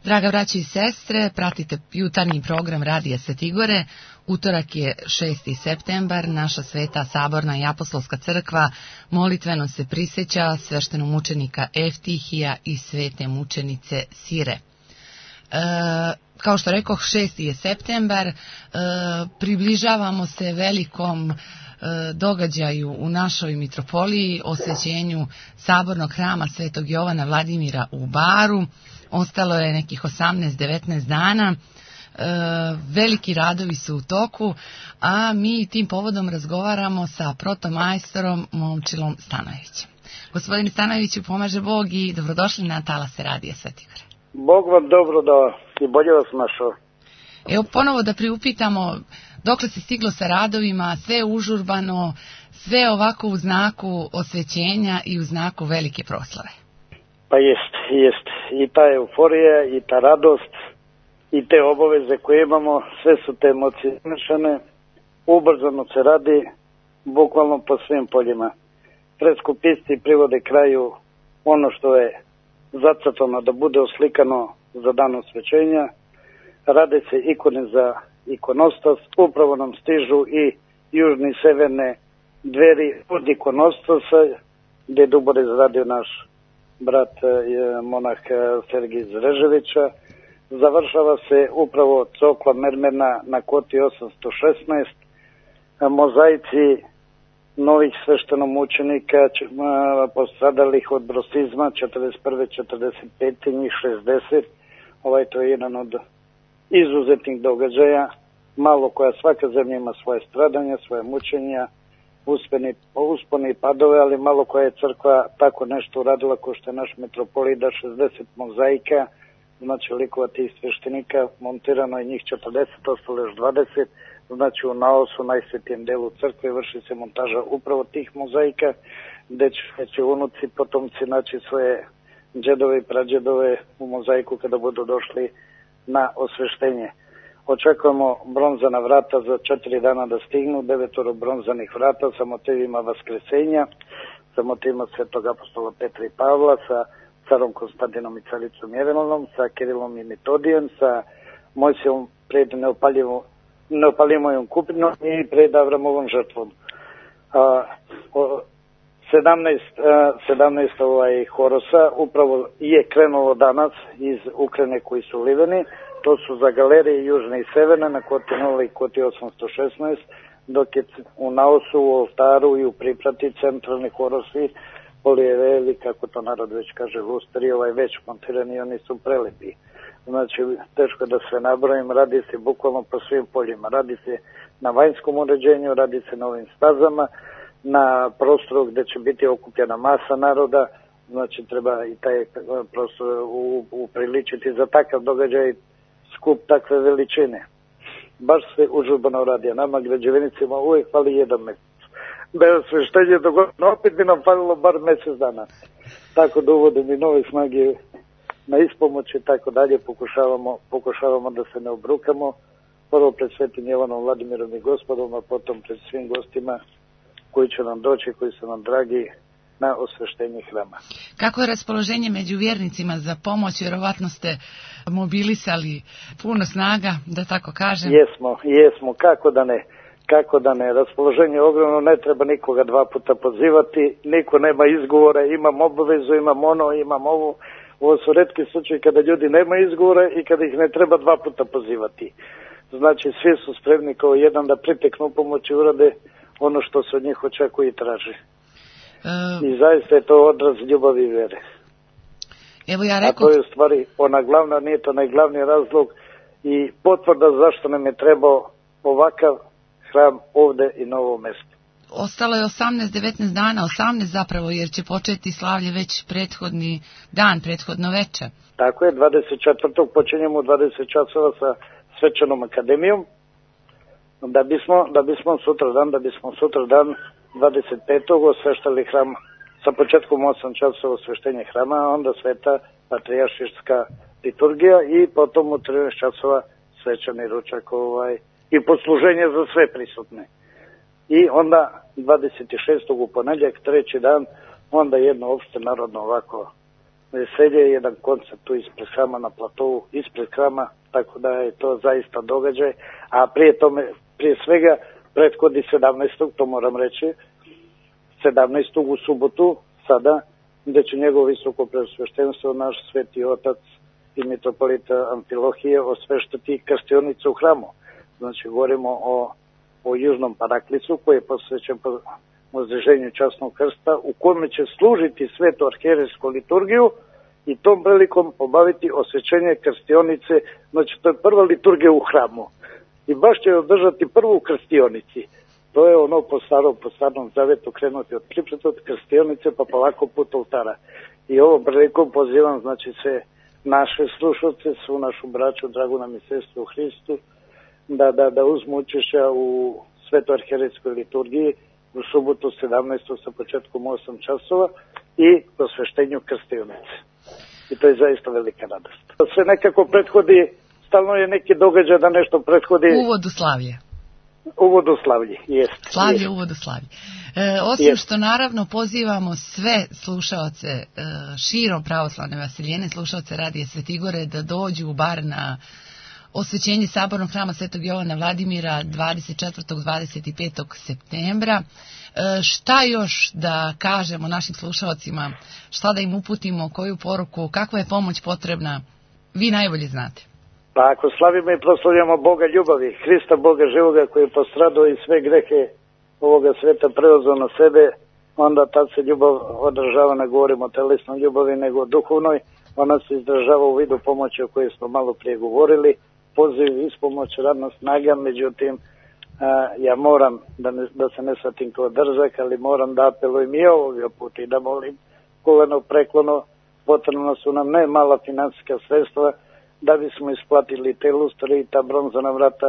Draga braći i sestre, pratite jutarnji program Radija Svete Gore. Utorak je 6. septembar, naša Sveta Saborna i Apostolska crkva molitveno se prisjeća sveštenomučenika Eftihija i svete mučenice Sire. Kao što rekoh, 6. je septembar, približavamo se velikom događaju u našoj mitropoliji, osvećenju Sabornog hrama Svetog Jovana Vladimira u Baru. Ostalo je nekih 18-19 dana, veliki radovi su u toku, a mi tim povodom razgovaramo sa protomajstorom Momčilom Stanojevićem. Gospodine Stanojeviću, pomaže Bog i dobrodošli na talase Radija Svete Gore. Bog vam dobro da i bolje vas našao. Evo ponovo da priupitamo dokle se stiglo sa radovima, sve užurbano, sve ovako u znaku osvećenja i u znaku velike proslave. Pa jest. I ta euforija, i ta radost, i te obaveze koje imamo, sve su te emocije smešane, ubrzano se radi, bukvalno po svim poljima. Preskupisti privode kraju ono što je zacrtano da bude oslikano za dan osvećenja, rade se ikone za ikonostas, upravo nam stižu i južne i severne dveri od ikonostasa, gdje je Dubor izradio naš brat monah Sergij Zreževića. Završava se upravo cokla mermena na koti 816, mozaici novih sveštenomučenika postradalih od brosizma 41. 45. njih 60. To je jedan od izuzetnih događaja, malo koja svaka zemlja ima svoje stradanja, svoje mučenja, uspone i padove, ali malo koja je crkva tako nešto uradila ko što je naš metropolita, 60 mozaika, znači likova tih sveštenika, montirano je njih 40, ostalo još 20, znači u naosu, najsvetijem delu crkve, vrši se montaža upravo tih mozaika, gde će unuci, potomci naći svoje džedove i prađedove u mozaiku kada budu došli na osveštenje. Očekujemo bronzana vrata za 4 dana da stignu, 9 bronzanih vrata sa motivima Vaskresenja, sa motivima Svetog apostola Petra i Pavla, sa carom Konstantinom i caricom Jelenom, sa Kirilom i Metodijem, sa Mojsijom pred neopaljivom kupinom i pred Avramovom žrtvom. 17 horosa upravo je krenulo danas iz Ukrajine koji su liveni. To su za galerije južne i severne na koti 0 i koti 816, dok je u naosu, u oltaru i u priprati centralni horosi, polijeveli, kako to narod već kaže, lustri, već montirani, oni su prelepi. Znači, teško da sve nabrojim, radi se bukvalno po svim poljima. Radi se na vanjskom uređenju, radi se na ovim stazama, na prostoru gde će biti okupljena masa naroda, znači treba i taj prostor upriličiti za takav događaj, skup takve veličine. Baš se užurbano radi, a nama građevinicima uvijek fali 1 mesec. Da je osveštenje dogodno, opet bi nam falilo bar mesec dana. Tako da uvodimo i nove snage na ispomoć i tako dalje, pokušavamo da se ne obrukamo, prvo pred Svetim Jovanom Vladimirom i Gospodom, a potom pred svim gostima koji će nam doći, koji su nam dragi na osveštenje hrama. Kako je raspoloženje među vjernicima za pomoć? Vjerovatno ste mobilisali puno snaga, da tako kažem. Jesmo, kako da ne. Raspoloženje je ogromno, ne treba nikoga 2 puta pozivati, niko nema izgovora, imam obavezu, imam ono, imam ovo. Ovo su retki slučajevi kada ljudi nema izgovora i kada ih ne treba 2 puta pozivati. Znači, svi su spremni kao jedan da priteknu pomoć i urade ono što se od njih očekuje i traži. I zaista je to odraz ljubavi i vere. A to je u stvari ona glavna, nije to najglavniji razlog i potvrda zašto nam je trebao ovakav hram ovde i na ovom mestu. Ostalo je 18-19 dana, 18 zapravo, jer će početi slavlje već prethodni dan, prethodno veče. Tako je, 24. počinjemo u 20 časova sa svečanom akademijom, da bismo sutradan 25. osveštali hram sa početkom 8 časova osveštenje hrama, a onda sveta patrijaršijska liturgija i potom u 13 časova svečani ručak i posluženje za sve prisutne. I onda 26. u ponedjeljak, 3. dan, onda jedno opšte narodno ovako veselje, jedan koncert tu ispred hrama na platovu, ispred hrama, tako da je to zaista događaj, a prije svega prethodi 17. to moram reći, 17. u subotu, sada, gde će njegovo visoko preosveštenstvo, naš sveti otac i mitropolita Amfilohije osveštati krstionicu u hramu. Znači, govorimo o južnom paraklisu koji je posvećen uzdiženju časnog krsta, u kome će služiti svetu arhijerejsku liturgiju i tom prilikom obaviti osvećenje krstionice. Znači, to je prva liturgija u hramu. I baš će održati prvu krstionici. To je ono po starom zavetu krenuti od priprete od krstionice pa polako put oltara. I ovom prilikom pozivam, znači, sve naše slušalce, svu našu braću, dragu nam i sestru u Hristu, da uzmu učešća u svetoj arhijerejskoj liturgiji u subotu 17. sa početkom 8 časova i posveštenju krstionice. I to je zaista velika radost. Sve nekako prethodi, stalno je neki događaj da nešto prethodi. Uvod u slavlje. Uvod u slavlje, jest. Slavlje, uvod u slavlje. Osim što naravno pozivamo sve slušaoce širom pravoslavne Vasiljene, slušaoce Radija Svetigore, da dođu bar na osvećenje Sabornog hrama Svetog Jovana Vladimira 24. 25. septembra. Šta još da kažemo našim slušalcima, šta da im uputimo, koju poruku, kakva je pomoć potrebna, vi najbolje znate. Pa ako slavimo i proslavljamo Boga ljubavi, Hrista Boga živoga koji je postradao i sve grehe ovoga sveta preuzeo na sebe, onda tad se ljubav odražava, ne govorimo o telesnoj ljubavi nego o duhovnoj, ona se izražava u vidu pomoći o kojoj smo malo prije govorili, poziv, ispomoć, radna snaga, međutim ja moram da se ne shvatim kao drzak, ali moram da apelujem i ovoga puta i da molim koleno preklono, potrebno su nam ne mala financijska sredstva da bismo isplatili te lustre i ta bronzana vrata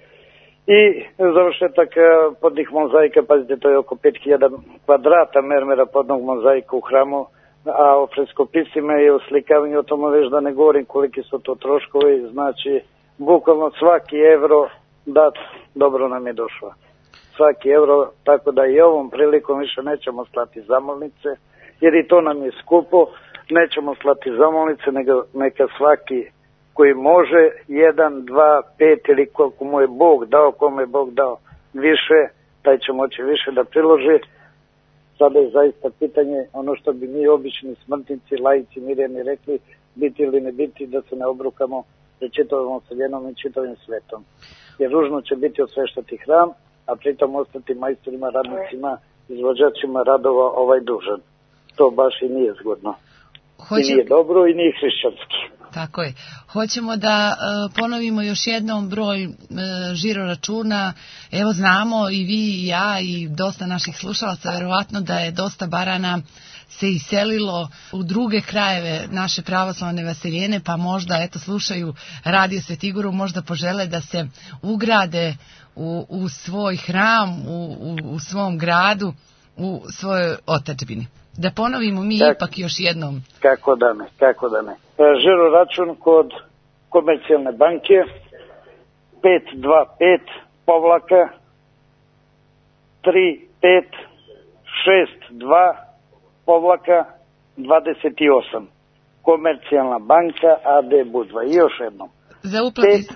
i završetak podnih mozaika, pazite, to je oko 5000 kvadrata mermera podnog mozaika u hramu, a o freskopisima i o slikavanju, o tome već da ne govorim koliki su to troškovi, znači bukvalno svaki evro dat, dobro nam je došlo. Svaki evro, tako da i ovom prilikom više nećemo slati zamolnice, jer i to nam je skupo, nećemo slati zamolnice, nego neka svaki koji može, 1, 2, 5 ili koliko mu je Bog dao, kome je Bog dao više, taj će moći više da priloži. Sada je zaista pitanje, ono što bi mi obični smrtnici, laici, mirjani rekli, biti ili ne biti, da se ne obrukamo pred čitavom Vseljenom i čitavim svetom. Jer ružno će biti osveštati hram, a pritom ostati majstorima, radnicima, izvođačima radova dužan. To baš i nije zgodno. I nije dobro i nije hrišćanski. Tako je. Hoćemo da ponovimo još jednom broj žiro računa. Evo, znamo i vi i ja i dosta naših slušalaca, verovatno da je dosta barana se iselilo u druge krajeve naše pravoslavne Vasiljene, pa možda slušaju Radio Svetigoru, možda požele da se ugrade u svoj hram, u svom gradu, u svojoj otadžbini. Da ponovimo mi ipak još jednom. Kako da ne. Žiro račun kod Komercijalne banke 525 povlaka 3562 povlaka 28. Komercijalna banka AD Budva. I još jednom. Za uplati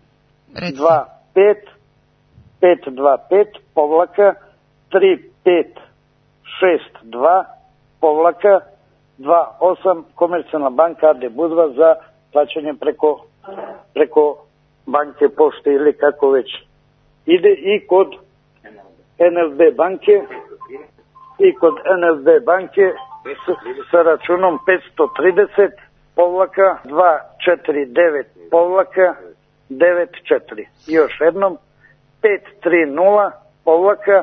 525 povlaka 3562 povlaka 28. Komercijalna banka AD Budva za plaćanje preko banke, pošte ili kako već ide, i kod NLB banke sa računom 530 povlaka 249 povlaka 94. Još jednom 530 povlaka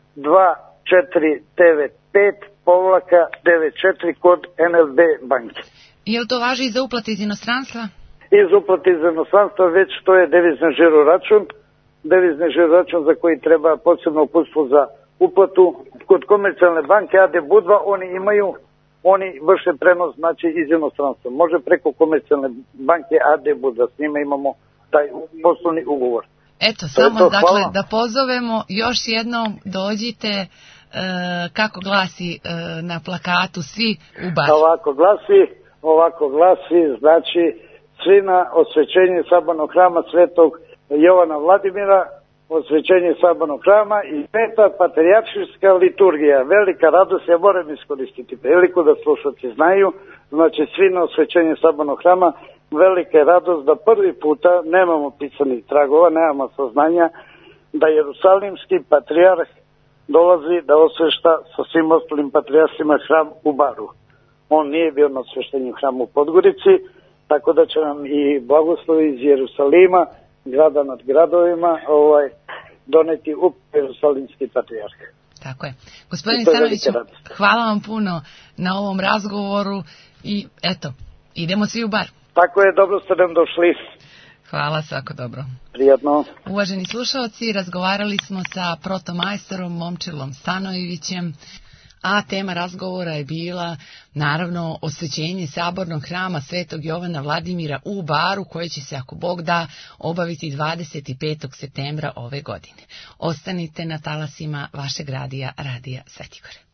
2495 povlaka 94 kod NLB banke. Je li to važi i za uplate iz inostranstva? Iz uplate iz inostranstva već to je devizni žiro račun za koji treba posebno uputstvo za uplatu. Kod Komercijalne banke AD Budva oni vrše prenos, znači, iz inostranstva. Može preko Komercijalne banke AD Budva, s njima imamo taj poslovni ugovor. Eto, samo dakle da pozovemo još jednom, dođite, kako glasi na plakatu, svi u bar. Ovako glasi, ovako glasi, znači svi na osvećenje sabornog hrama Svetog Jovana Vladimira, osvećenje sabornog hrama i peta patrijaršijska liturgija. Velika radost, ja moram iskoristiti priliku da slušalci znaju, znači svi na osvećenje sabornog hrama, velika je radost da prvi puta nemamo pisanih tragova, nemamo saznanja da Jerusalimski patrijarh dolazi da osvešta sa svim ostalim patrijarhima hram u Baru. On nije bio na osveštenju hramu u Podgorici, tako da će nam i blagoslovi iz Jerusalima, grada nad gradovima, doneti u Jerusalimski patrijarh. Tako je. Gospodin Stanoviću, hvala vam puno na ovom razgovoru i eto, idemo svi u Bar. Tako je, dobro ste nam došli. Hvala, svako dobro. Prijatno. Uvaženi slušalci, razgovarali smo sa protomajstorom Momčilom Stanojevićem, a tema razgovora je bila naravno osvećenje sabornog hrama Svetog Jovana Vladimira u Baru, koje će se, ako Bog da, obaviti 25. septembra ove godine. Ostanite na talasima vašeg radija Sveti Igor.